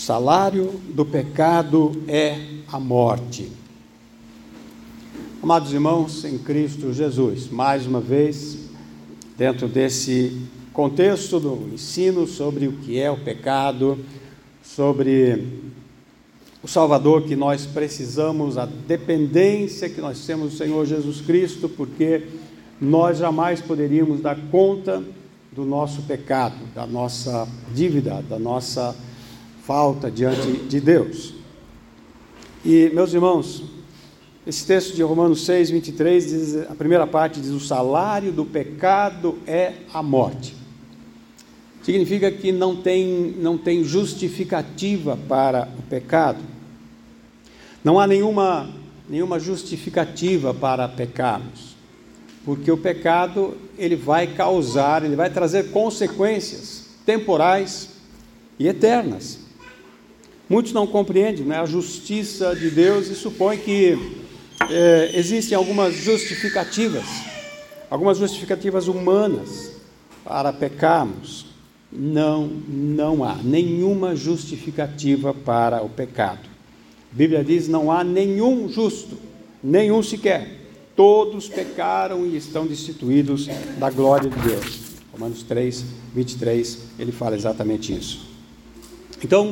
salário do pecado é a morte. Amados irmãos, em Cristo Jesus, mais uma vez, dentro desse contexto do ensino sobre o que é o pecado, sobre o Salvador que nós precisamos, a dependência que nós temos do Senhor Jesus Cristo, porque nós jamais poderíamos dar conta do nosso pecado, da nossa dívida, da nossa falta diante de Deus. E, meus irmãos, esse texto de Romanos 6, 23, diz, a primeira parte diz: o salário do pecado é a morte. Significa que não tem justificativa para o pecado. Não há nenhuma justificativa para pecarmos, porque o pecado ele vai trazer consequências temporais e eternas. Muitos não compreendem, né, a justiça de Deus e supõem que existem algumas justificativas humanas para pecarmos. Não há nenhuma justificativa para o pecado. A Bíblia diz: não há nenhum justo, nenhum sequer. Todos pecaram e estão destituídos da glória de Deus. Romanos 3, 23, ele fala exatamente isso. Então,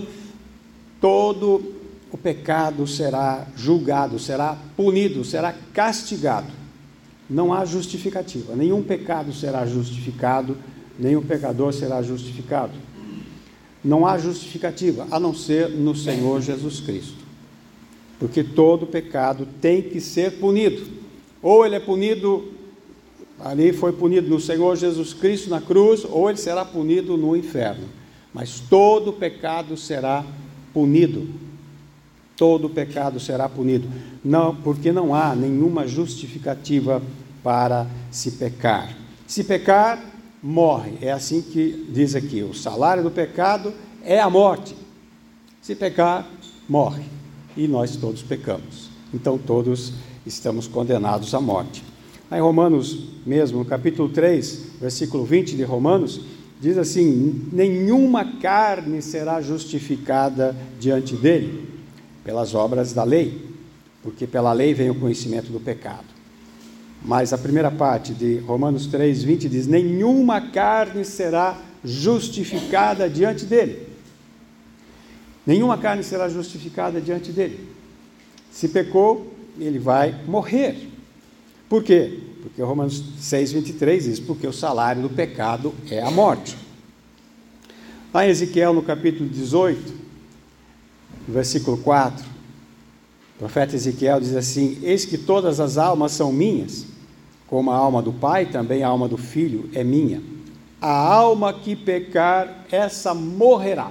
todo o pecado será julgado, será punido, será castigado. Não há justificativa. Nenhum pecado será justificado, nenhum pecador será justificado. Não há justificativa, a não ser no Senhor Jesus Cristo. Porque todo pecado tem que ser punido. Ou ele é punido, ali foi punido no Senhor Jesus Cristo na cruz, ou ele será punido no inferno. Mas todo pecado será punido. Todo pecado será punido. Não, porque não há nenhuma justificativa para se pecar. Se pecar, morre. É assim que diz aqui: o salário do pecado é a morte. Se pecar, morre. E nós todos pecamos. Então todos estamos condenados à morte. Aí em Romanos mesmo, no capítulo 3, versículo 20 de Romanos, diz assim: nenhuma carne será justificada diante dele pelas obras da lei, porque pela lei vem o conhecimento do pecado. Mas a primeira parte de Romanos 3, 20 diz: nenhuma carne será justificada diante dele. Nenhuma carne será justificada diante dele. Se pecou, ele vai morrer. Por quê? Porque Romanos 6, 23 diz: porque o salário do pecado é a morte. Lá em Ezequiel, no capítulo 18, versículo 4, o profeta Ezequiel diz assim: eis que todas as almas são minhas, como a alma do Pai, também a alma do Filho é minha. A alma que pecar, essa morrerá.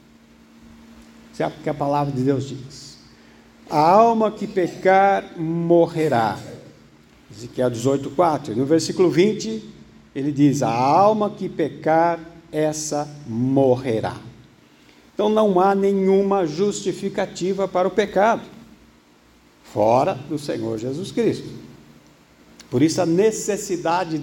Sabe o que a palavra de Deus diz? A alma que pecar, morrerá. Ezequiel 18, 4. No versículo 20, ele diz: a alma que pecar, essa morrerá. Então não há nenhuma justificativa para o pecado, fora do Senhor Jesus Cristo. Por isso a necessidade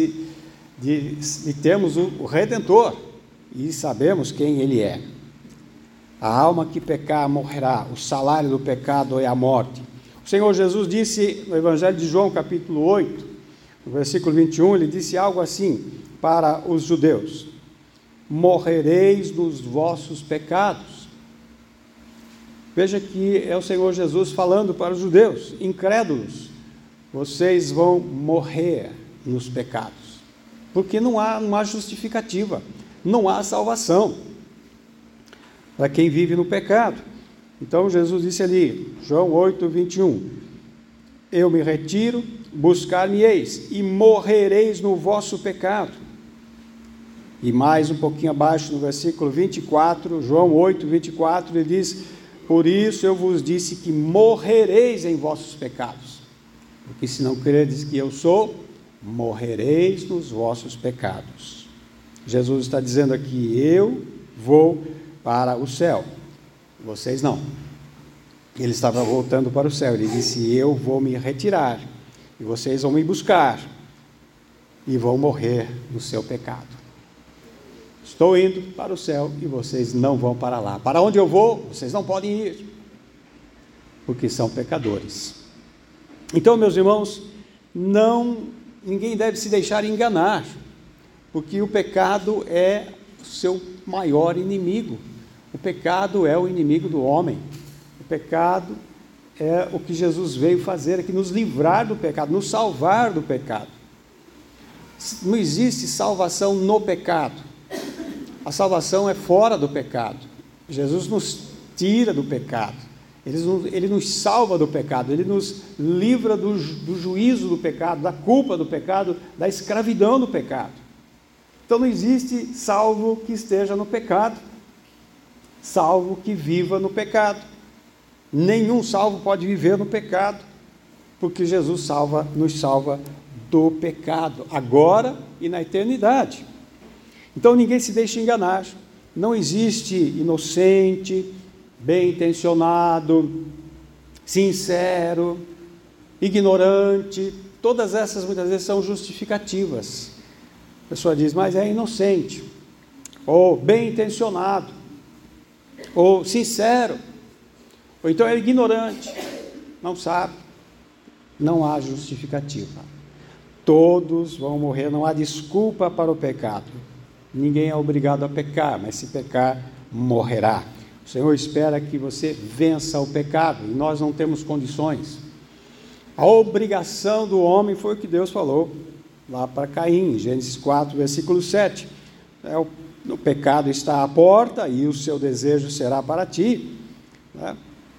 de termos o Redentor, e sabemos quem Ele é. A alma que pecar morrerá, o salário do pecado é a morte. O Senhor Jesus disse no Evangelho de João, capítulo 8, no versículo 21, ele disse algo assim para os judeus: morrereis nos vossos pecados. Veja que é o Senhor Jesus falando para os judeus incrédulos: vocês vão morrer nos pecados, porque não há justificativa, não há salvação para quem vive no pecado. Então Jesus disse ali, João 8, 21, eu me retiro, buscar-me-eis, e morrereis no vosso pecado. E mais um pouquinho abaixo, no versículo 24, João 8, 24, ele diz: por isso eu vos disse que morrereis em vossos pecados, porque se não credes que eu sou, morrereis nos vossos pecados. Jesus está dizendo aqui: eu vou para o céu, vocês não. Ele estava voltando para o céu, ele disse: eu vou me retirar, e vocês vão me buscar, e vão morrer no seu pecado. Estou indo para o céu e vocês não vão para lá. Para onde eu vou, vocês não podem ir, porque são pecadores. Então, meus irmãos, ninguém deve se deixar enganar, porque o pecado é o seu maior inimigo. O pecado é o inimigo do homem. O pecado é o que Jesus veio fazer aqui, nos livrar do pecado, nos salvar do pecado. Não existe salvação no pecado. A salvação é fora do pecado. Jesus nos tira do pecado. Ele nos salva do pecado. Ele nos livra do juízo do pecado, da culpa do pecado, da escravidão do pecado. Então não existe salvo que esteja no pecado, salvo que viva no pecado. Nenhum salvo pode viver no pecado, porque Jesus nos salva do pecado, agora e na eternidade. Então ninguém se deixe enganar. Não existe inocente, bem-intencionado, sincero, ignorante. Todas essas muitas vezes são justificativas. A pessoa diz, mas é inocente, ou bem-intencionado, ou sincero, ou então é ignorante, não sabe. Não há justificativa. Todos vão morrer, não há desculpa para o pecado. Ninguém é obrigado a pecar, mas se pecar, morrerá. O Senhor espera que você vença o pecado, e nós não temos condições. A obrigação do homem foi o que Deus falou lá para Caim, Gênesis 4, versículo 7. O pecado está à porta, e o seu desejo será para ti, né?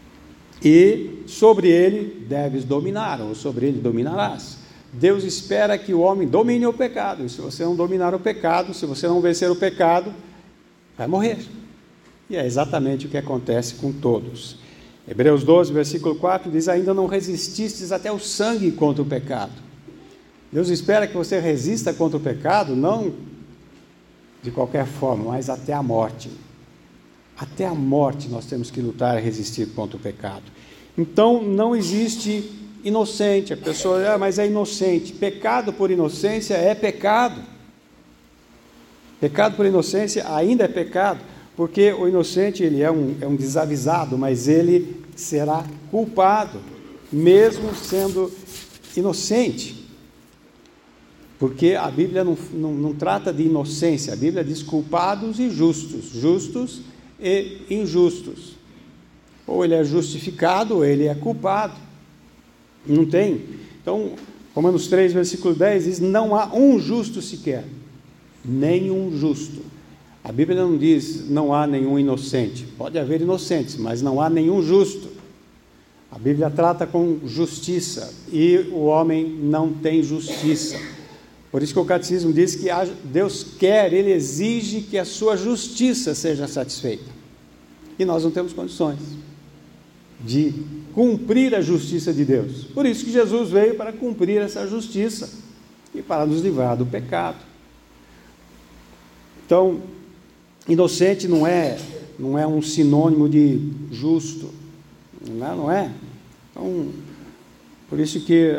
E sobre ele deves dominar, ou sobre ele dominarás. Deus espera que o homem domine o pecado, e se você não dominar o pecado, se você não vencer o pecado, vai morrer. E é exatamente o que acontece com todos. Hebreus 12, versículo 4 diz, ainda não resististes até o sangue contra o pecado. Deus espera que você resista contra o pecado, não de qualquer forma, mas até a morte. Até a morte nós temos que lutar e resistir contra o pecado. Então não existe inocente. A pessoa, mas é inocente. Pecado por inocência é pecado. Pecado por inocência ainda é pecado, porque o inocente ele é um desavisado, mas ele será culpado, mesmo sendo inocente. Porque a Bíblia não trata de inocência, a Bíblia diz culpados e justos, justos e injustos. Ou ele é justificado, ou ele é culpado. Não tem. Então, Romanos 3, versículo 10 diz, não há um justo sequer, nenhum justo. A Bíblia não diz, não há nenhum inocente. Pode haver inocentes, mas não há nenhum justo. A Bíblia trata com justiça, e o homem não tem justiça. Por isso que o catecismo diz que Deus quer, Ele exige que a sua justiça seja satisfeita. E nós não temos condições de cumprir a justiça de Deus. Por isso que Jesus veio para cumprir essa justiça e para nos livrar do pecado. Então, inocente não é um sinônimo de justo, não é? Então, por isso que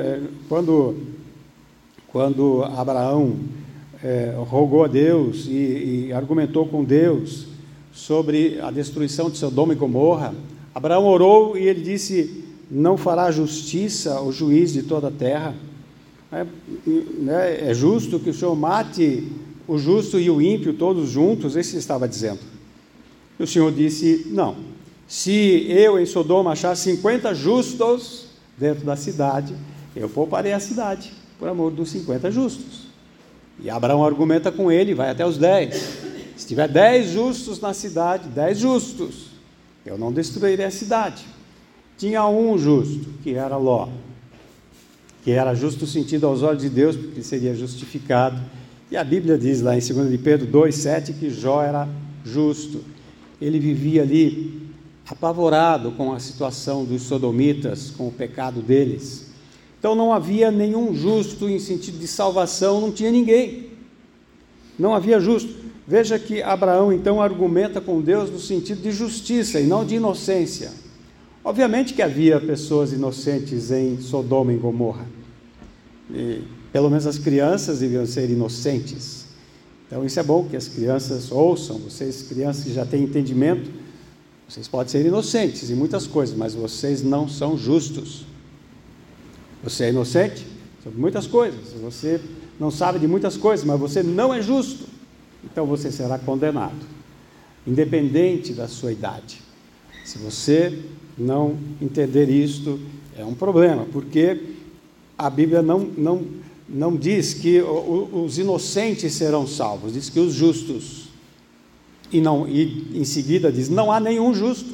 quando Abraão rogou a Deus e argumentou com Deus sobre a destruição de Sodoma e Gomorra, Abraão orou e ele disse, não fará justiça o juiz de toda a terra? É justo que o Senhor mate o justo e o ímpio todos juntos? Isso ele estava dizendo. E o Senhor disse, não, se eu em Sodoma achar 50 justos dentro da cidade, eu pouparei a cidade, por amor dos 50 justos. E Abraão argumenta com ele, vai até os 10. Se tiver 10 justos na cidade, 10 justos, eu não destruirei a cidade. Tinha um justo, que era Ló, que era justo no sentido aos olhos de Deus, porque seria justificado. E a Bíblia diz lá em 2 de Pedro 2,7 que Jó era justo. Ele vivia ali apavorado com a situação dos sodomitas, com o pecado deles. Então não havia nenhum justo em sentido de salvação, não tinha ninguém. Não havia justo. Veja que Abraão então argumenta com Deus no sentido de justiça e não de inocência. Obviamente que havia pessoas inocentes em Sodoma e Gomorra. E, pelo menos as crianças deviam ser inocentes. Então isso é bom que as crianças ouçam, vocês crianças que já têm entendimento, vocês podem ser inocentes em muitas coisas, mas vocês não são justos. Você é inocente sobre muitas coisas, você não sabe de muitas coisas, mas você não é justo, então você será condenado, independente da sua idade. Se você não entender isto, é um problema, porque a Bíblia não diz que os inocentes serão salvos, diz que os justos, e em seguida diz, não há nenhum justo.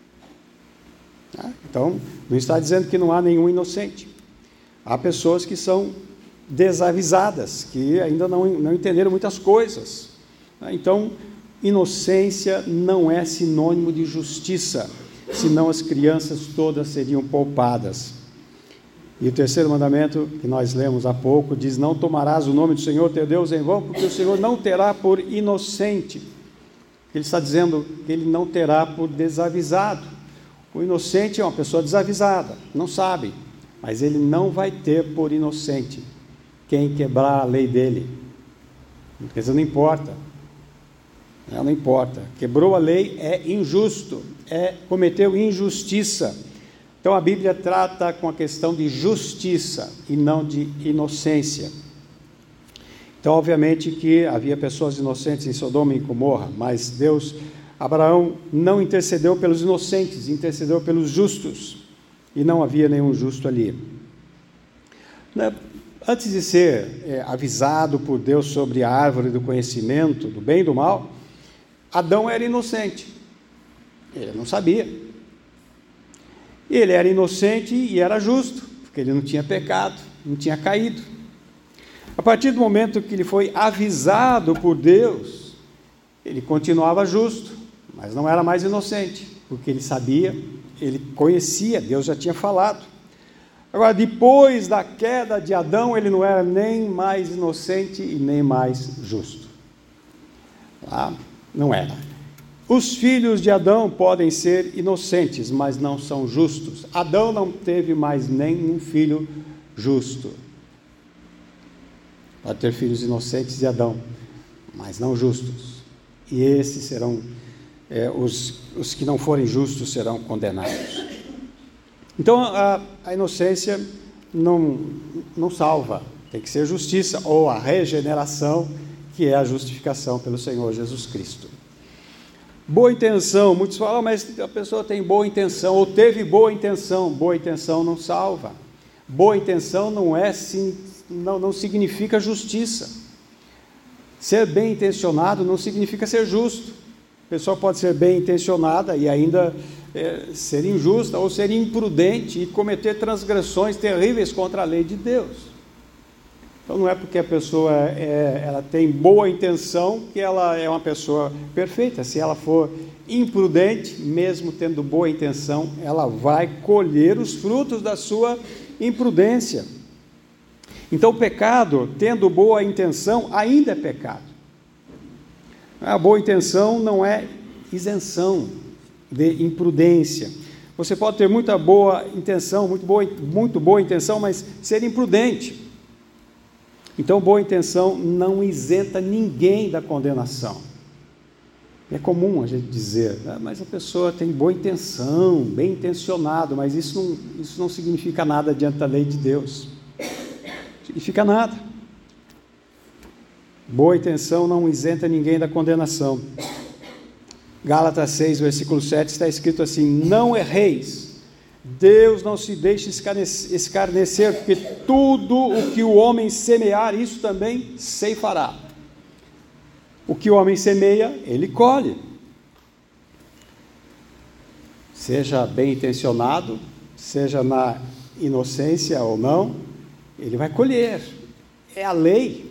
Então, não está dizendo que não há nenhum inocente. Há pessoas que são desavisadas, que ainda não entenderam muitas coisas. Então, inocência não é sinônimo de justiça, senão as crianças todas seriam poupadas. E o terceiro mandamento, que nós lemos há pouco, diz, não tomarás o nome do Senhor teu Deus em vão, porque o Senhor não terá por inocente. Ele está dizendo que ele não terá por desavisado. O inocente é uma pessoa desavisada, não sabe, mas ele não vai ter por inocente quem quebrar a lei dele. Quer dizer, não importa. Não importa. Quebrou a lei, é injusto, cometeu injustiça. Então a Bíblia trata com a questão de justiça e não de inocência. Então, obviamente que havia pessoas inocentes em Sodoma e Gomorra, mas Abraão não intercedeu pelos inocentes, intercedeu pelos justos, e não havia nenhum justo ali. Antes de ser avisado por Deus sobre a árvore do conhecimento, do bem e do mal, Adão era inocente, ele não sabia. Ele era inocente e era justo, porque ele não tinha pecado, não tinha caído. A partir do momento que ele foi avisado por Deus, ele continuava justo, mas não era mais inocente, porque ele sabia, ele conhecia, Deus já tinha falado. Agora, depois da queda de Adão, ele não era nem mais inocente e nem mais justo. Não era. Os filhos de Adão podem ser inocentes, mas não são justos. Adão não teve mais nenhum filho justo. Pode ter filhos inocentes de Adão, mas não justos. E esses serão, os que não forem justos serão condenados. Então, a inocência não salva, tem que ser justiça, ou a regeneração, que é a justificação pelo Senhor Jesus Cristo. Boa intenção, muitos falam, mas a pessoa tem boa intenção, ou teve boa intenção não salva. Boa intenção não significa justiça. Ser bem intencionado não significa ser justo. A pessoa pode ser bem intencionada e ainda ser injusta ou ser imprudente e cometer transgressões terríveis contra a lei de Deus. Então não é porque a pessoa ela tem boa intenção que ela é uma pessoa perfeita. Se ela for imprudente, mesmo tendo boa intenção, ela vai colher os frutos da sua imprudência. Então o pecado, tendo boa intenção, ainda é pecado. A boa intenção não é isenção de imprudência. Você pode ter muita boa intenção, muito boa intenção, mas ser imprudente. Então, boa intenção não isenta ninguém da condenação. É comum a gente dizer, mas a pessoa tem boa intenção, bem intencionado, mas isso não significa nada diante da lei de Deus. Significa nada. Boa intenção não isenta ninguém da condenação. Gálatas 6, versículo 7, está escrito assim: não erreis, Deus não se deixa escarnecer, porque tudo o que o homem semear, isso também ceifará. O que o homem semeia, ele colhe. Seja bem intencionado, seja na inocência ou não, ele vai colher. É a lei.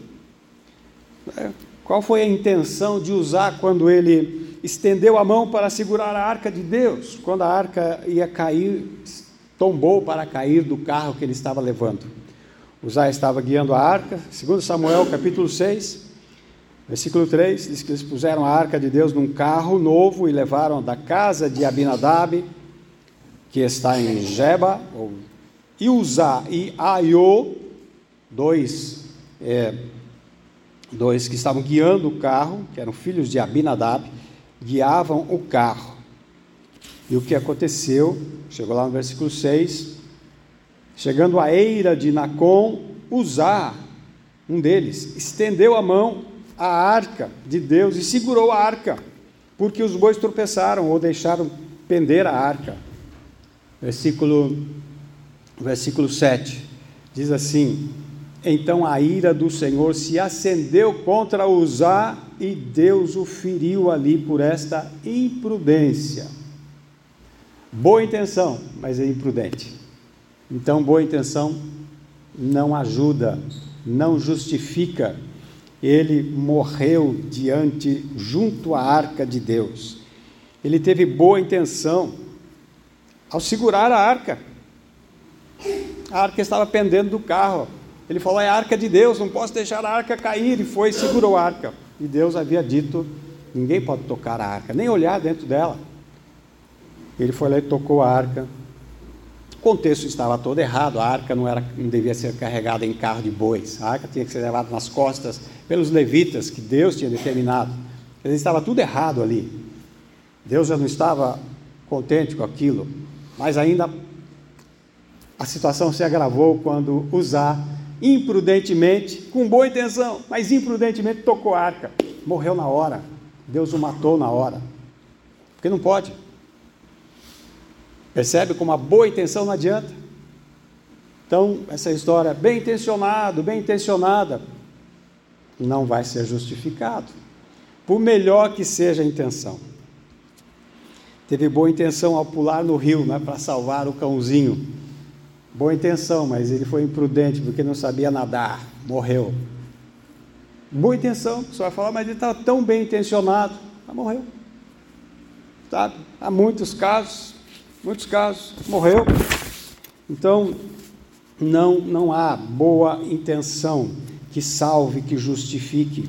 Qual foi a intenção de Uzá quando ele estendeu a mão para segurar a arca de Deus? Quando a arca ia cair, tombou para cair do carro que ele estava levando. Uzá estava guiando a arca. 2 Samuel capítulo 6, versículo 3, diz que eles puseram a arca de Deus num carro novo e levaram da casa de Abinadab, que está em Geba, e Uzá e Aiô, dois dois que estavam guiando o carro, que eram filhos de Abinadab, guiavam o carro. E o que aconteceu? Chegou lá no versículo 6, chegando à eira de Nacon, Uzá, um deles, estendeu a mão à arca de Deus e segurou a arca, porque os bois tropeçaram ou deixaram pender a arca. Versículo 7 diz assim: então a ira do Senhor se acendeu contra Uzá e Deus o feriu ali por esta imprudência. Boa intenção, mas é imprudente. Então, boa intenção não ajuda, não justifica. Ele morreu junto à arca de Deus. Ele teve boa intenção ao segurar a arca. A arca estava pendendo do carro. Ele falou: é a arca de Deus, não posso deixar a arca cair. E foi e segurou a arca. E Deus havia dito: ninguém pode tocar a arca, nem olhar dentro dela. Ele foi lá e tocou a arca. O contexto estava todo errado. A arca não devia ser carregada em carro de bois. A arca tinha que ser levada nas costas pelos levitas, que Deus tinha determinado. Mas estava tudo errado ali. Deus já não estava contente com aquilo. Mas ainda a situação se agravou quando Uzá, imprudentemente, com boa intenção, mas imprudentemente tocou a arca. Morreu na hora. Deus o matou na hora. Porque não pode. Percebe como a boa intenção não adianta? Então, essa história bem intencionada, não vai ser justificado, por melhor que seja a intenção. Teve boa intenção ao pular no rio, para salvar o cãozinho. Boa intenção, mas ele foi imprudente, porque não sabia nadar, morreu. Boa intenção, você vai falar, mas ele estava tão bem intencionado, morreu. Sabe? Há muitos casos, morreu. Então, não há boa intenção que salve, que justifique.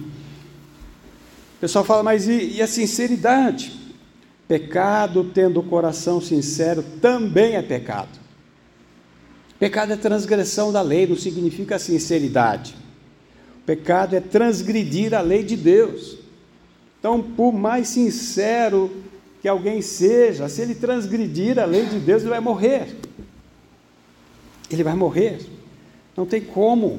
O pessoal fala, mas e a sinceridade? Pecado tendo o coração sincero também é pecado. Pecado é transgressão da lei, não significa sinceridade. Pecado é transgredir a lei de Deus. Então, por mais sincero que alguém seja, se ele transgredir a lei de Deus, ele vai morrer. Ele vai morrer. Não tem como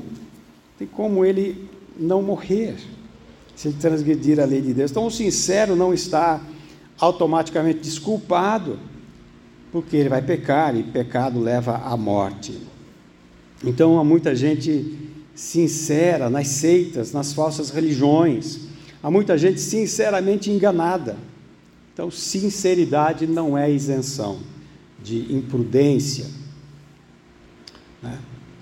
ele não morrer, se ele transgredir a lei de Deus. Então, o sincero não está automaticamente desculpado, porque ele vai pecar, e pecado leva à morte. Então, há muita gente sincera nas seitas, nas falsas religiões, há muita gente sinceramente enganada. Então, sinceridade não é isenção de imprudência, né?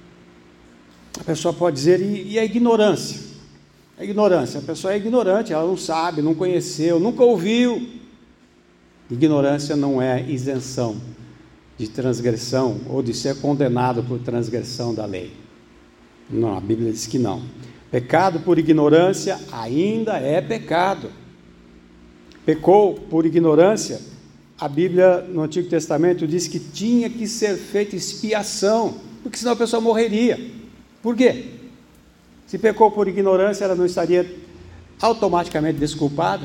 A pessoa pode dizer, e a ignorância? A ignorância, a pessoa é ignorante, ela não sabe, não conheceu, nunca ouviu. Ignorância não é isenção de transgressão ou de ser condenado por transgressão da lei. Não, a Bíblia diz que não. Pecado por ignorância ainda é pecado. Pecou por ignorância, a Bíblia no Antigo Testamento diz que tinha que ser feita expiação, porque senão a pessoa morreria. Por quê? Se pecou por ignorância, ela não estaria automaticamente desculpada?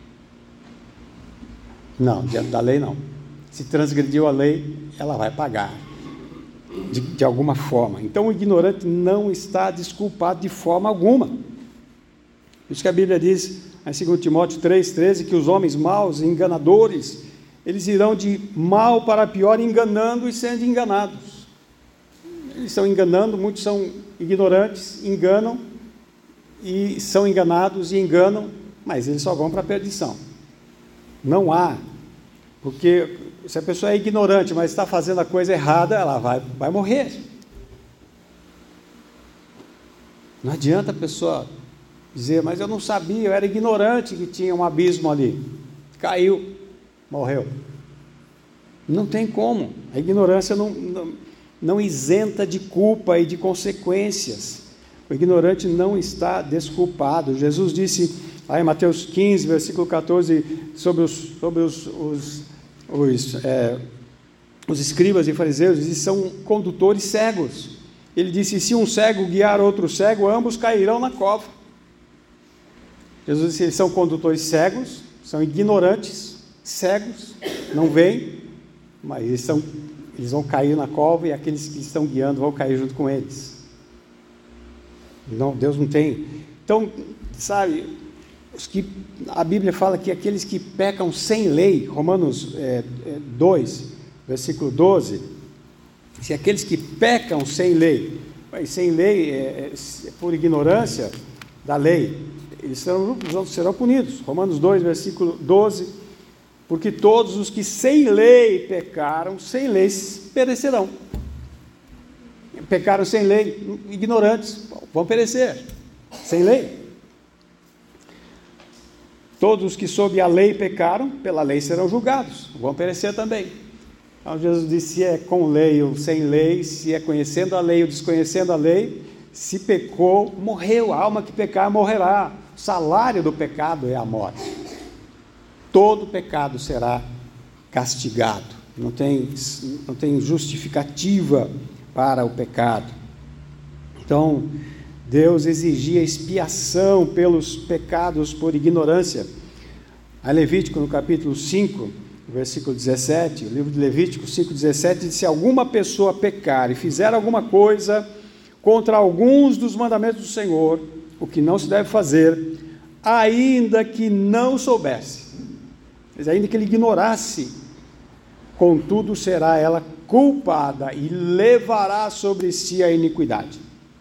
Não, diante da lei não. Se transgrediu a lei, ela vai pagar, de alguma forma. Então o ignorante não está desculpado de forma alguma. Por isso que a Bíblia diz, em 2 Timóteo 3,13, que os homens maus, enganadores, eles irão de mal para pior, enganando e sendo enganados. Eles estão enganando, muitos são ignorantes, enganam, e são enganados e enganam, mas eles só vão para a perdição. Não há, porque se a pessoa é ignorante, mas está fazendo a coisa errada, ela vai morrer. Não adianta a pessoa dizer, mas eu não sabia, eu era ignorante que tinha um abismo ali. Caiu, morreu. Não tem como. A ignorância não isenta de culpa e de consequências. O ignorante não está desculpado. Jesus disse, lá em Mateus 15, versículo 14, sobre os escribas e fariseus, eles são condutores cegos. Ele disse, se um cego guiar outro cego, ambos cairão na cova. Jesus disse: eles são condutores cegos, são ignorantes, cegos, não veem, mas eles vão cair na cova e aqueles que estão guiando vão cair junto com eles. Não, Deus não tem. Então, sabe, a Bíblia fala que aqueles que pecam sem lei, Romanos 2, versículo 12, se aqueles que pecam sem lei, por ignorância da lei, eles serão punidos. Romanos 2, versículo 12, porque todos os que sem lei pecaram, sem lei perecerão. Pecaram sem lei, ignorantes, vão perecer, sem lei. Todos os que sob a lei pecaram, pela lei serão julgados, vão perecer também. Então Jesus disse: se é com lei ou sem lei, se é conhecendo a lei ou desconhecendo a lei, se pecou, morreu. A alma que pecar morrerá. O salário do pecado é a morte. Todo pecado será castigado. Não tem justificativa para o pecado. Então, Deus exigia expiação pelos pecados por ignorância. A Levítico, no capítulo 5, versículo 17, o livro de Levítico 5,17, diz: se alguma pessoa pecar e fizer alguma coisa contra alguns dos mandamentos do Senhor, o que não se deve fazer, ainda que não soubesse, ainda que ele ignorasse, contudo será ela culpada e levará sobre si a iniquidade.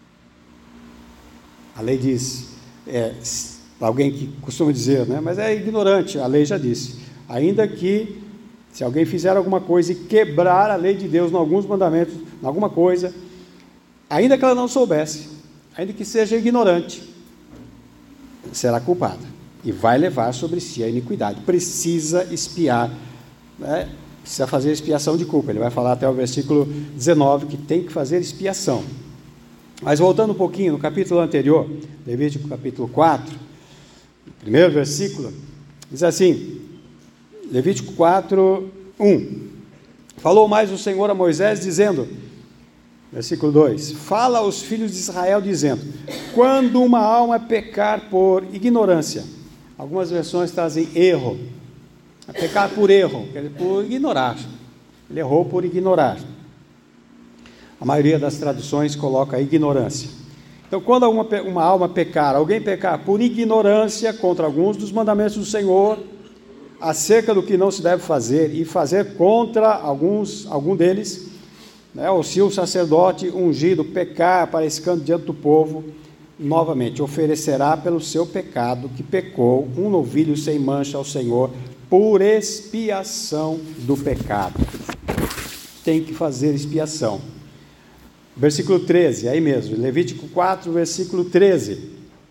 A lei diz, alguém que costuma dizer, né, mas é ignorante, a lei já disse, ainda que, se alguém fizer alguma coisa e quebrar a lei de Deus em alguns mandamentos, em alguma coisa, ainda que ela não soubesse, ainda que seja ignorante, será culpada e vai levar sobre si a iniquidade. Precisa expiar, né? Precisa fazer expiação de culpa. Ele vai falar até o versículo 19 que tem que fazer expiação. Mas voltando um pouquinho no capítulo anterior, Levítico capítulo 4, primeiro versículo, diz assim, Levítico 4, 1: falou mais o Senhor a Moisés, dizendo, versículo 2: fala aos filhos de Israel, dizendo, quando uma alma pecar por ignorância, algumas versões trazem erro, pecar por erro, quer dizer, por ignorar, ele errou por ignorar. A maioria das traduções coloca ignorância. Então, quando uma alma pecar, alguém pecar por ignorância contra alguns dos mandamentos do Senhor, acerca do que não se deve fazer, e fazer contra algum deles, né, ou se o sacerdote ungido pecar para escândalo diante do povo, novamente oferecerá pelo seu pecado que pecou um novilho sem mancha ao Senhor, por expiação do pecado. Tem que fazer expiação. Versículo 13, aí mesmo, Levítico 4, versículo 13.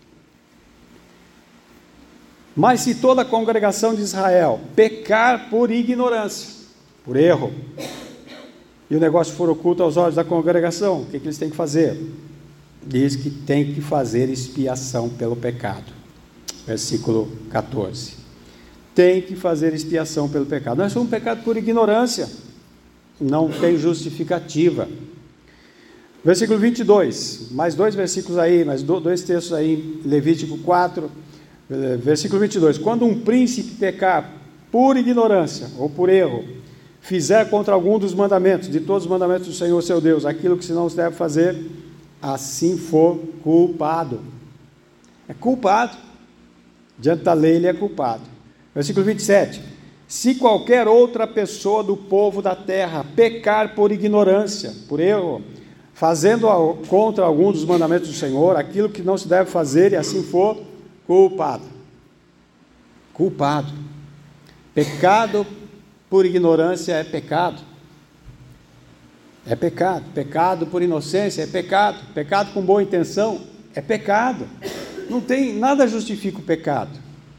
Mas se toda a congregação de Israel pecar por ignorância, por erro, e o negócio for oculto aos olhos da congregação, o que eles têm que fazer? Diz que tem que fazer expiação pelo pecado. Versículo 14. Tem que fazer expiação pelo pecado. Nós somos um pecado por ignorância, não tem justificativa. Versículo 22, mais dois versículos aí, mais dois textos aí, Levítico 4, versículo 22, quando um príncipe pecar por ignorância ou por erro, fizer contra algum dos mandamentos, de todos os mandamentos do Senhor seu Deus, aquilo que se não se deve fazer, assim for culpado. É culpado. Diante da lei ele é culpado. Versículo 27, se qualquer outra pessoa do povo da terra pecar por ignorância, por erro, fazendo contra algum dos mandamentos do Senhor, aquilo que não se deve fazer, e assim for culpado. Culpado. Pecado por ignorância é pecado. É pecado. Pecado por inocência é pecado. Pecado com boa intenção é pecado. Não tem, nada justifica o pecado.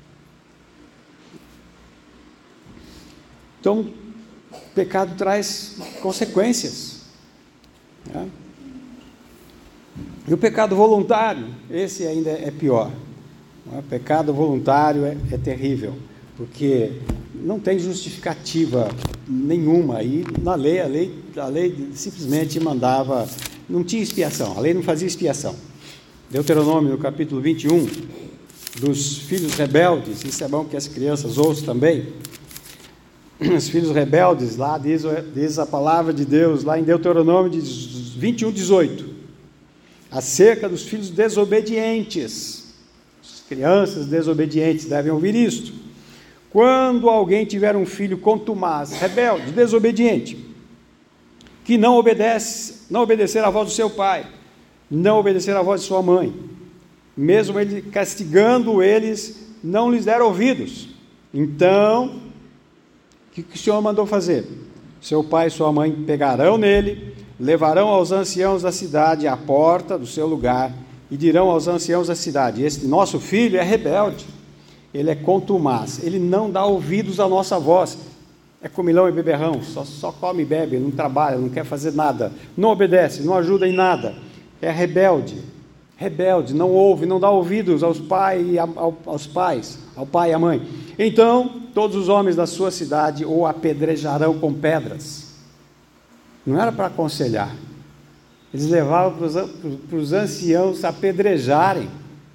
Então, o pecado traz consequências. Né? E o pecado voluntário, esse ainda é pior. O pecado voluntário é terrível, porque não tem justificativa nenhuma. E na lei, a lei simplesmente mandava, não tinha expiação, a lei não fazia expiação. Deuteronômio, no capítulo 21, dos filhos rebeldes. Isso é bom que as crianças ouçam também. Os filhos rebeldes, lá diz a palavra de Deus, lá em Deuteronômio 21:18, acerca dos filhos desobedientes. As crianças desobedientes devem ouvir isto. Quando alguém tiver um filho contumaz, rebelde, desobediente, que não obedecer à voz do seu pai, não obedecer à voz de sua mãe, mesmo ele castigando eles, não lhes der ouvidos, então, o que o Senhor mandou fazer? Seu pai e sua mãe pegarão nele, levarão aos anciãos da cidade à porta do seu lugar e dirão aos anciãos da cidade: este nosso filho é rebelde, ele é contumaz, ele não dá ouvidos à nossa voz, é comilão e beberrão, só come e bebe, não trabalha, não quer fazer nada, não obedece, não ajuda em nada, é rebelde, não ouve, não dá ouvidos ao pai e à mãe. Então todos os homens da sua cidade o apedrejarão com pedras. Não era para aconselhar, eles levavam para os anciãos apedrejarem.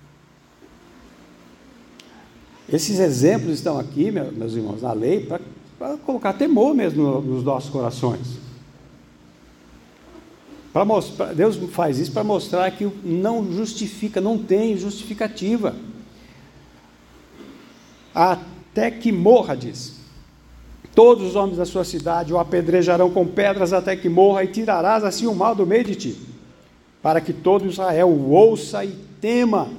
Esses exemplos estão aqui, meus irmãos, na lei, para colocar temor mesmo nos nossos corações. Deus faz isso para mostrar que não justifica, não tem justificativa. Até que morra, diz. Todos os homens da sua cidade o apedrejarão com pedras até que morra, e tirarás assim o mal do meio de ti, para que todo Israel o ouça e tema.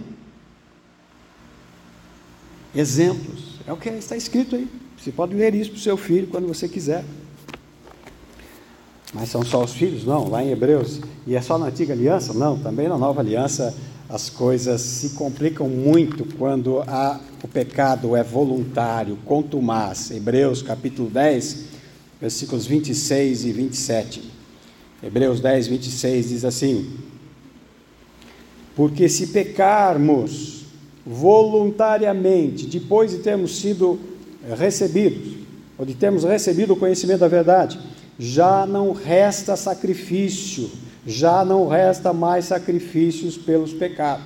Exemplos, é o que está escrito aí. Você pode ler isso para o seu filho quando você quiser. Mas são só os filhos? Não, lá em Hebreus. E é só na antiga aliança? Não, também na nova aliança as coisas se complicam muito quando o pecado é voluntário, contumaz. Hebreus capítulo 10, versículos 26 e 27. Hebreus 10, 26 diz assim: porque se pecarmos voluntariamente, depois de termos sido recebidos, ou de termos recebido o conhecimento da verdade, já não resta sacrifício, já não resta mais sacrifícios pelos pecados.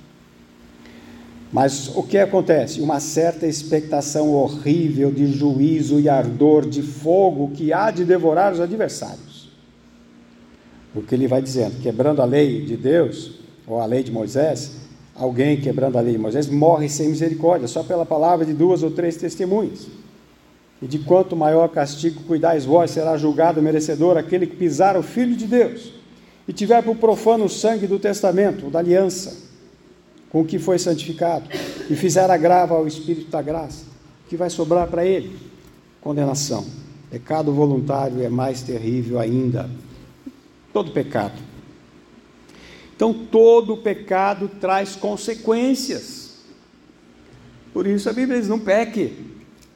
Mas o que acontece? Uma certa expectação horrível de juízo e ardor de fogo que há de devorar os adversários. Porque ele vai dizendo, quebrando a lei de Deus, ou a lei de Moisés, alguém quebrando a lei de Moisés morre sem misericórdia, só pela palavra de 2 ou 3 testemunhas. E de quanto maior castigo cuidais vós, será julgado merecedor aquele que pisar o Filho de Deus, e tiver por profano o sangue do testamento, ou da aliança, com o que foi santificado, e fizer agravo ao Espírito da graça, que vai sobrar para ele? Condenação. Pecado voluntário é mais terrível ainda. Todo pecado. Então, todo pecado traz consequências. Por isso a Bíblia diz, não peque.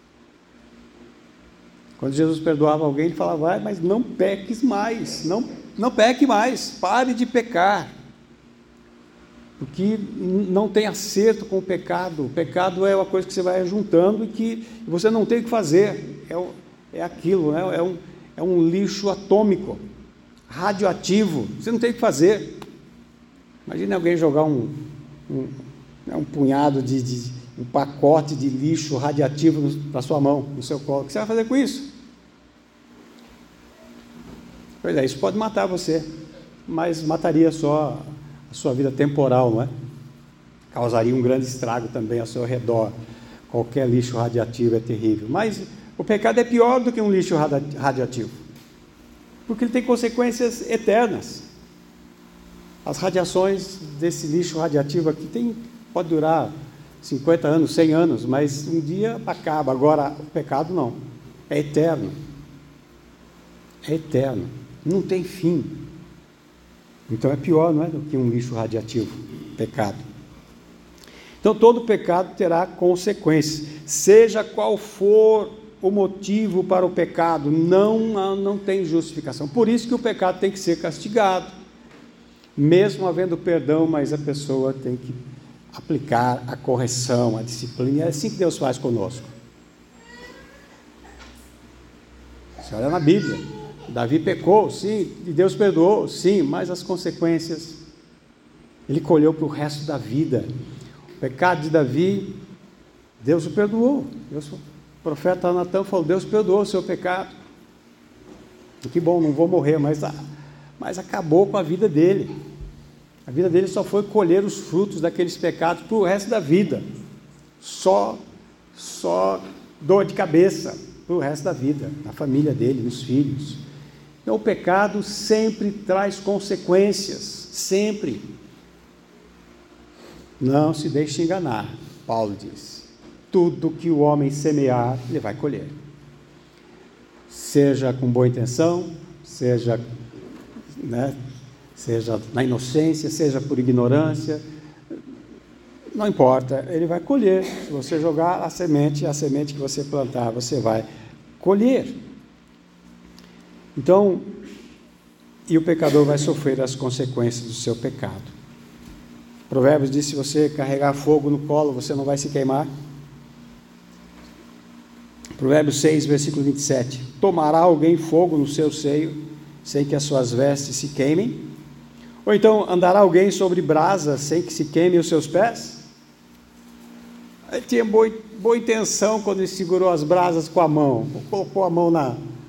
Quando Jesus perdoava alguém, ele falava, mas não peques mais, não peque mais, pare de pecar. Porque não tem acerto com o pecado é uma coisa que você vai juntando e que você não tem o que fazer, é aquilo, né? É um lixo atômico, radioativo, você não tem o que fazer. Imagine alguém jogar um punhado um pacote de lixo radioativo na sua mão, no seu colo. O que você vai fazer com isso? Pois é, isso pode matar você, mas mataria só a sua vida temporal, não é? Causaria um grande estrago também ao seu redor. Qualquer lixo radioativo é terrível. Mas o pecado é pior do que um lixo radioativo, porque ele tem consequências eternas. As radiações desse lixo radioativo aqui pode durar 50 anos, 100 anos, mas um dia acaba. Agora, o pecado não, é eterno. É eterno, não tem fim. Então é pior, não é, do que um lixo radioativo, pecado. Então todo pecado terá consequências, seja qual for o motivo para o pecado, não tem justificação. Por isso que o pecado tem que ser castigado, mesmo havendo perdão, mas a pessoa tem que aplicar a correção, a disciplina. É assim que Deus faz conosco. Você olha na Bíblia, Davi pecou, sim, e Deus perdoou, sim, mas as consequências ele colheu para o resto da vida. O pecado de Davi, Deus o perdoou. O profeta Natã falou: Deus perdoou o seu pecado. Que bom, não vou morrer, mas acabou com a vida dele. A vida dele só foi colher os frutos daqueles pecados para o resto da vida. Só dor de cabeça para o resto da vida, na família dele, nos filhos. Então o pecado sempre traz consequências, sempre. Não se deixe enganar, Paulo diz. Tudo que o homem semear, ele vai colher. Seja com boa intenção, seja na inocência, seja por ignorância, não importa, ele vai colher. Se você jogar a semente que você plantar, você vai colher. Então, e o pecador vai sofrer as consequências do seu pecado. Provérbios diz: se você carregar fogo no colo, você não vai se queimar. Provérbios 6, versículo 27. Tomará alguém fogo no seu seio, sem que as suas vestes se queimem? Ou então, andará alguém sobre brasas, sem que se queimem os seus pés? Ele tinha boa intenção quando ele segurou as brasas com a mão, colocou a mão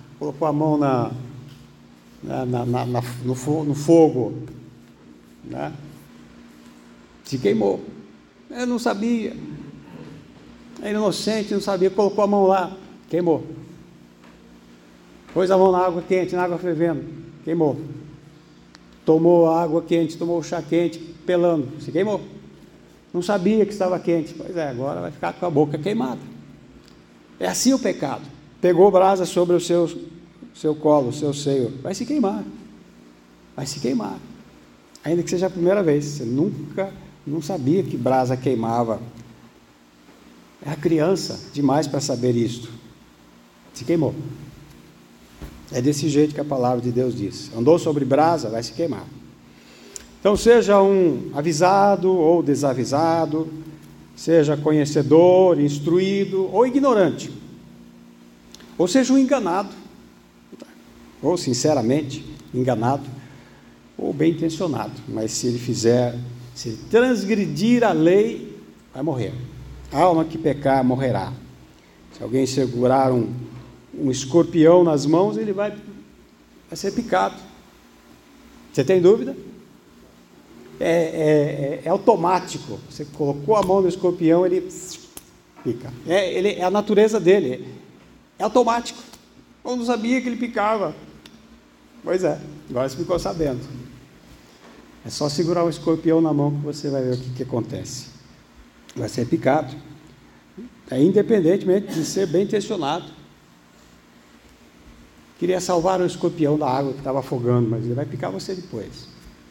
no fogo, né? Se queimou. Ele não sabia, era inocente, não sabia, colocou a mão lá, queimou. Pôs a mão na água quente, na água fervendo, queimou. Tomou a água quente, tomou o chá quente, pelando, se queimou. Não sabia que estava quente. Pois é, agora vai ficar com a boca queimada. É assim o pecado. Pegou brasa sobre o seu colo, o seu seio, vai se queimar. Vai se queimar. Ainda que seja a primeira vez. Você não sabia que brasa queimava. É a criança demais para saber isto. Se queimou. É desse jeito que a palavra de Deus diz. Andou sobre brasa, vai se queimar. Então, seja um avisado ou desavisado, seja conhecedor, instruído ou ignorante, ou seja um enganado, ou sinceramente enganado, ou bem intencionado, mas se ele transgredir a lei, vai morrer. A alma que pecar morrerá. Se alguém segurar um escorpião nas mãos, ele vai ser picado. Você tem dúvida? É automático. Você colocou a mão no escorpião, ele pica. É a natureza dele. É automático. Eu não sabia que ele picava. Pois é, agora você ficou sabendo. É só segurar um escorpião na mão que você vai ver o que acontece. Vai ser picado. Independentemente de ser bem intencionado. Queria salvar o escorpião da água que estava afogando, mas ele vai picar você depois.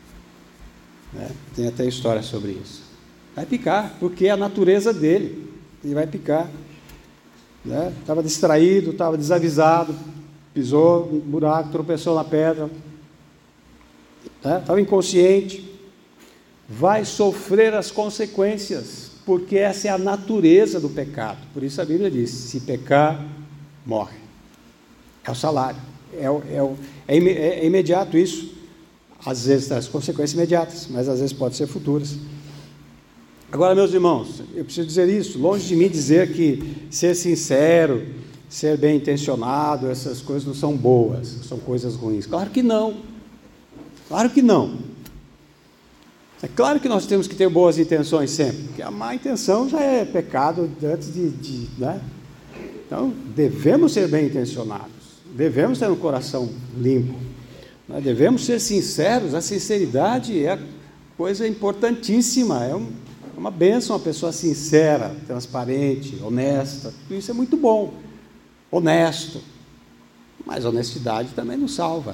Tem até história sobre isso. Vai picar, porque é a natureza dele. Ele vai picar. Estava distraído, estava desavisado, pisou no buraco, tropeçou na pedra, estava inconsciente. Vai sofrer as consequências, porque essa é a natureza do pecado. Por isso a Bíblia diz: se pecar, morre. É o salário. É imediato isso. Às vezes traz consequências imediatas, mas às vezes pode ser futuras. Agora, meus irmãos, eu preciso dizer isso, longe de mim dizer que ser sincero, ser bem intencionado, essas coisas não são boas, são coisas ruins. Claro que não. Claro que não. É claro que nós temos que ter boas intenções sempre, porque a má intenção já é pecado antes né? Então, devemos ser bem intencionados, devemos ter um coração limpo. Nós devemos ser sinceros. A sinceridade é coisa importantíssima, é uma bênção uma pessoa sincera, transparente, honesta, tudo isso é muito bom, honesto, mas honestidade também não salva,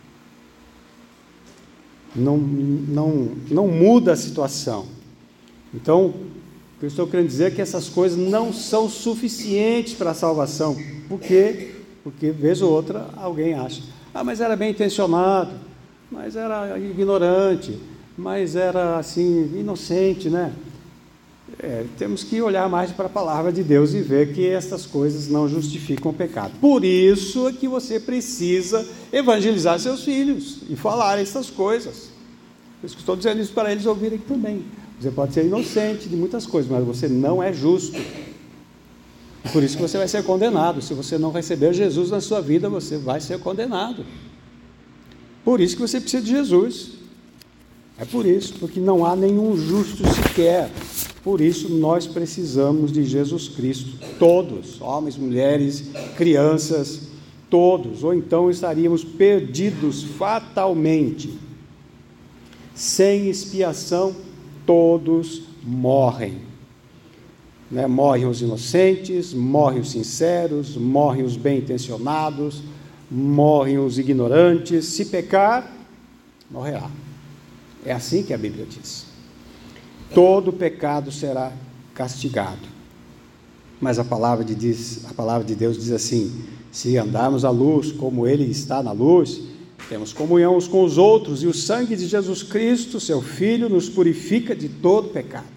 não muda a situação. Então, o que eu estou querendo dizer é que essas coisas não são suficientes para a salvação, porque vez ou outra alguém acha: mas era bem intencionado, mas era ignorante, mas era assim, inocente, né? Temos que olhar mais para a palavra de Deus e ver que essas coisas não justificam o pecado. Por isso é que você precisa evangelizar seus filhos e falar essas coisas. Por isso que estou dizendo isso para eles ouvirem também. Você pode ser inocente de muitas coisas, mas você não é justo. Por isso que você vai ser condenado. Se você não receber Jesus na sua vida, você vai ser condenado. Por isso que você precisa de Jesus. É por isso, porque não há nenhum justo sequer. Por isso nós precisamos de Jesus Cristo. Todos, homens, mulheres, crianças, todos. Ou então estaríamos perdidos fatalmente. Sem expiação, todos morrem. Morrem os inocentes, morrem os sinceros, morrem os bem-intencionados, morrem os ignorantes. Se pecar, morrerá. É assim que a Bíblia diz. Todo pecado será castigado. Mas a palavra de Deus diz assim: se andarmos à luz como Ele está na luz, temos comunhão uns com os outros, e o sangue de Jesus Cristo, seu Filho, nos purifica de todo pecado.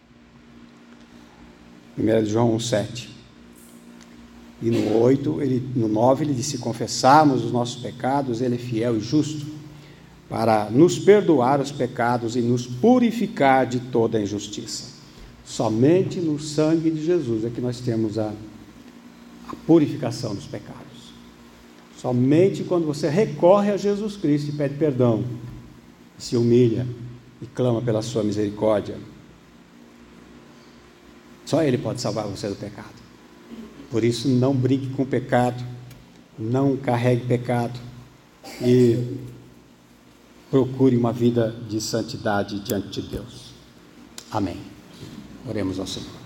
1 João 1,7. E no 9 ele diz: se confessarmos os nossos pecados, Ele é fiel e justo para nos perdoar os pecados e nos purificar de toda a injustiça. Somente no sangue de Jesus é que nós temos a purificação dos pecados. Somente quando você recorre a Jesus Cristo e pede perdão, se humilha e clama pela sua misericórdia, só Ele pode salvar você do pecado. Por isso, não brinque com o pecado, não carregue pecado e procure uma vida de santidade diante de Deus. Amém. Oremos ao Senhor.